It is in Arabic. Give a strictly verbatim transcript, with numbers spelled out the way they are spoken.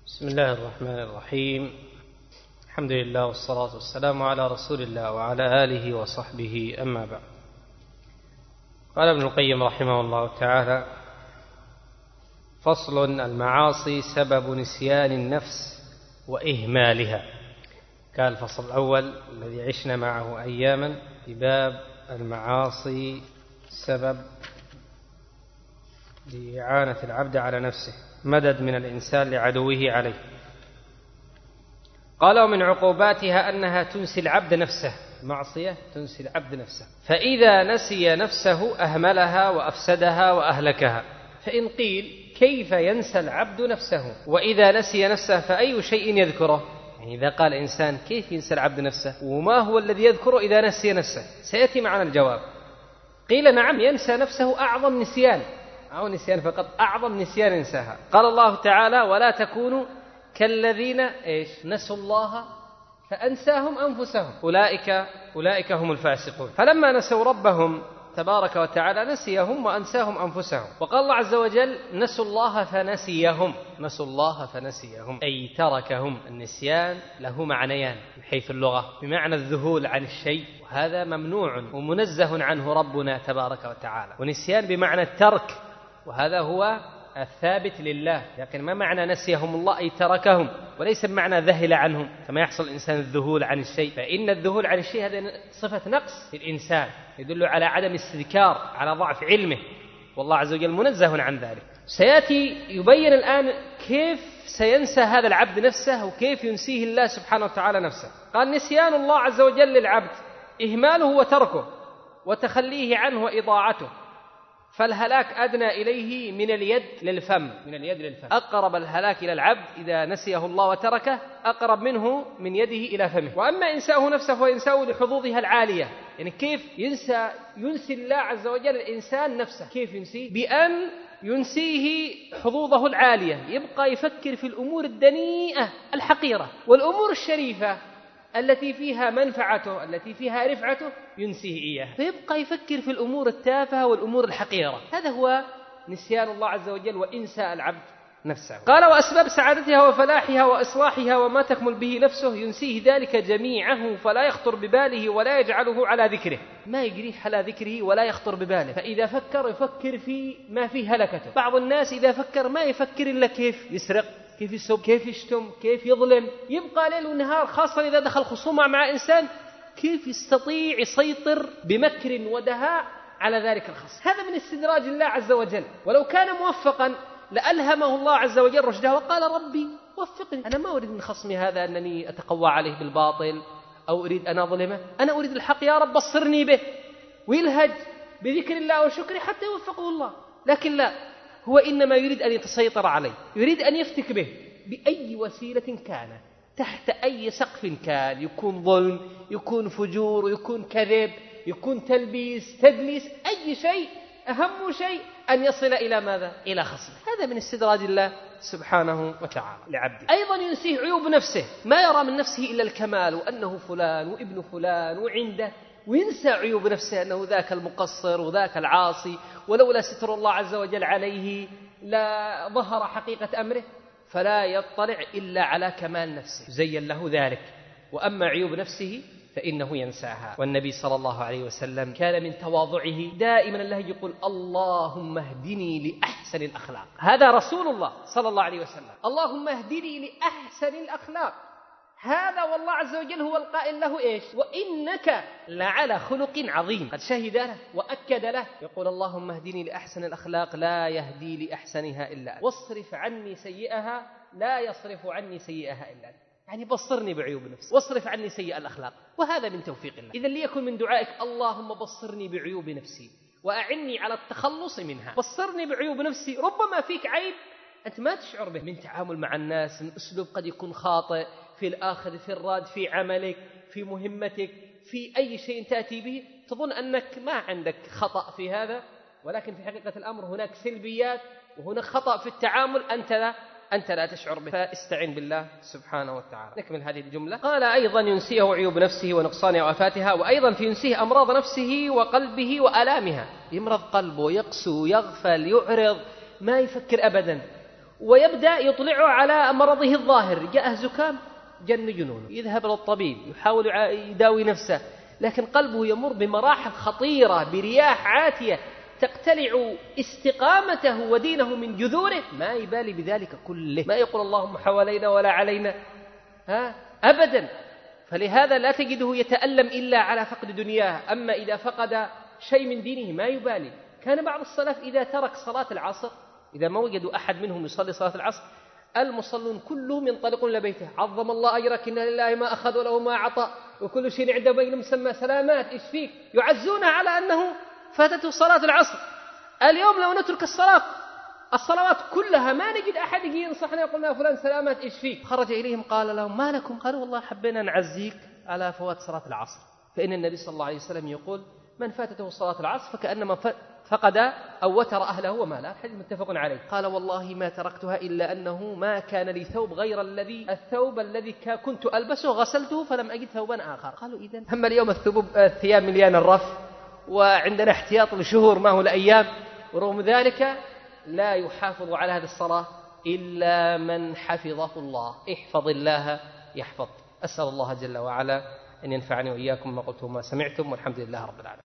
بسم الله الرحمن الرحيم. الحمد لله والصلاة والسلام على رسول الله وعلى آله وصحبه، أما بعد. قال ابن القيم رحمه الله تعالى: فصل: المعاصي سبب نسيان النفس وإهمالها. كان الفصل الأول الذي عشنا معه أياما في باب المعاصي سبب لإعانة العبد على نفسه، مدد من الإنسان لعدوه عليه. قال: ومن عقوباتها أنها تنسي العبد نفسه. المعصية تنسي العبد نفسه، فإذا نسي نفسه أهملها وأفسدها وأهلكها. فإن قيل: كيف ينسى العبد نفسه؟ وإذا نسي نفسه فأي شيء يذكره؟ يعني إذا قال إنسان: كيف ينسى العبد نفسه؟ وما هو الذي يذكره إذا نسي نفسه؟ سيأتي معنا الجواب. قيل: نعم، ينسى نفسه أعظم نسيان، أو نسيان فقط، أعظم نسيان انساها. قال الله تعالى: ولا تكونوا كالذين إيش نسوا الله فأنساهم أنفسهم أولئك أولئك هم الفاسقون. فلما نسوا ربهم تبارك وتعالى نسيهم وأنساهم أنفسهم. وقال الله عز وجل: نسوا الله فنسيهم. نسوا الله فنسيهم أي تركهم. النسيان له معنيان من حيث اللغة: بمعنى الذهول عن الشيء، وهذا ممنوع ومنزه عنه ربنا تبارك وتعالى. ونسيان بمعنى الترك، وهذا هو الثابت لله. لكن ما معنى نسيهم الله أي تركهم، وليس بمعنى ذهل عنهم كما يحصل الإنسان الذهول عن الشيء. فإن الذهول عن الشيء هذا صفة نقص للإنسان، يدل على عدم استذكار، على ضعف علمه، والله عز وجل منزه عن ذلك. سيأتي يبين الآن كيف سينسى هذا العبد نفسه، وكيف ينسيه الله سبحانه وتعالى نفسه. قال: نسيان الله عز وجل للعبد إهماله وتركه وتخليه عنه وإضاعته. فالهلاك أدنى إليه من اليد للفم. من اليد للفم أقرب الهلاك إلى العبد إذا نسيه الله وتركه، أقرب منه من يده إلى فمه. وأما إنساؤه نفسه فإنساؤه لحظوظها العالية. يعني كيف ينسى ينسي الله عز وجل الإنسان نفسه؟ كيف ينسيه؟ بأن ينسيه حظوظه العالية، يبقى يفكر في الأمور الدنيئة الحقيرة، والأمور الشريفة التي فيها منفعته، التي فيها رفعته، ينسيه إياها، فيبقى يفكر في الأمور التافهة والأمور الحقيرة. هذا هو نسيان الله عز وجل وإنساء العبد نفسه. قال: وأسباب سعادتها وفلاحها وإصلاحها وما تكمل به نفسه ينسيه ذلك جميعه، فلا يخطر بباله ولا يجعله على ذكره. ما يجريه على ذكره ولا يخطر بباله. فإذا فكر يفكر في ما فيه هلكته. بعض الناس إذا فكر ما يفكر إلا كيف يسرق، كيف يسب، كيف يشتم، كيف يظلم. يبقى ليل ونهار، خاصة إذا دخل خصومة مع إنسان، كيف يستطيع يسيطر بمكر ودهاء على ذلك الخصم. هذا من استدراج الله عز وجل. ولو كان موفقا لألهمه الله عز وجل رشده وقال: ربي وفقني، أنا ما أريد من خصمي هذا أنني أتقوى عليه بالباطل أو أريد أن أظلمه، أنا أريد الحق، يا رب بصرني به. ويلهج بذكر الله وشكره حتى يوفقه الله. لكن لا، هو إنما يريد أن يتسيطر عليه، يريد أن يفتك به بأي وسيلة كان، تحت أي سقف كان، يكون ظلم، يكون فجور، يكون كذب، يكون تلبيس، تدليس، أي شيء. أهم شيء أن يصل إلى ماذا؟ إلى خصمه. هذا من استدراج الله سبحانه وتعالى لعبده. أيضا ينسيه عيوب نفسه، ما يرى من نفسه إلا الكمال، وأنه فلان وابن فلان وعنده، وينسى عيوب نفسه، أنه ذاك المقصر وذاك العاصي، ولولا ستر الله عز وجل عليه لا ظهر حقيقة أمره. فلا يطلع إلا على كمال نفسه، زين له ذلك. وأما عيوب نفسه فإنه ينساها. والنبي صلى الله عليه وسلم كان من تواضعه دائما الله يقول: اللهم اهدني لأحسن الأخلاق. هذا رسول الله صلى الله عليه وسلم، اللهم اهدني لأحسن الأخلاق. هذا والله عز وجل هو القائل له إيش؟ وإنك لعلى خلق عظيم. قد شهد له وأكد له، يقول: اللهم اهدني لأحسن الأخلاق لا يهدي لأحسنها إلا أنت، واصرف عني سيئها لا يصرف عني سيئها إلا أنت. يعني بصرني بعيوب نفسي واصرف عني سيئ الأخلاق. وهذا من توفيق الله. إذن ليكن من دعائك: اللهم بصرني بعيوب نفسي وأعني على التخلص منها. بصرني بعيوب نفسي. ربما فيك عيب أنت ما تشعر به، من تعامل مع الناس، من أسلوب قد يكون خاطئ في الآخذ في الراد، في عملك، في مهمتك، في أي شيء تأتي به، تظن أنك ما عندك خطأ في هذا، ولكن في حقيقة الأمر هناك سلبيات وهناك خطأ في التعامل أنت لا أنت لا تشعر به. فاستعن بالله سبحانه وتعالى. نكمل هذه الجملة. قال: أيضا ينسيه عيوب نفسه ونقصان وآفاتها، وأيضا في ينسيه أمراض نفسه وقلبه وآلامها. يمرض قلبه، يقسو، يغفل، يعرض، ما يفكر أبدا. ويبدأ يطلعه على مرضه الظاهر، جاءه زكام جن جنونه، يذهب للطبيب يحاول يداوي نفسه، لكن قلبه يمر بمراحل خطيرة برياح عاتية تقتلع استقامته ودينه من جذوره، ما يبالي بذلك كله، ما يقول اللهم حوالينا ولا علينا، ها أبدا. فلهذا لا تجده يتألم إلا على فقد دنياه، أما إذا فقد شيء من دينه ما يبالي. كان بعض السلف إذا ترك صلاة العصر، إذا ما وجدوا أحد منهم يصلي صلاة العصر، المصلون كلهم ينطلقون لبيته، عظم الله أجرك إن لله ما أخذ وله ما أعطى وكل شيء عنده بين مسمى، سلامات إيش فيك، يعزونه على أنه فاتته صلاة العصر. اليوم لو نترك الصلاة الصلوات كلها ما نجد أحد يجي ينصحنا يقول لنا فلان سلامات إيش فيك. خرج إليهم قال لهم ما لكم؟ قالوا والله حبينا نعزيك على فوات صلاة العصر، فإن النبي صلى الله عليه وسلم يقول من فاتته صلاة العصر فكأنما فقد أو وتر أهله وماله، الحديث متفق عليه. قال والله ما تركتها إلا أنه ما كان لي ثوب غير الذي الثوب الذي كنت ألبسه غسلته فلم أجد ثوبا آخر. قالوا إذن هم اليوم الثوب الثياب مليان الرف وعندنا احتياط لشهور ما هو لأيام، ورغم ذلك لا يحافظ على هذه الصلاة إلا من حفظه الله. احفظ الله يحفظ. أسأل الله جل وعلا أن ينفعني وإياكم ما قلت وما سمعتم، والحمد لله رب العالمين.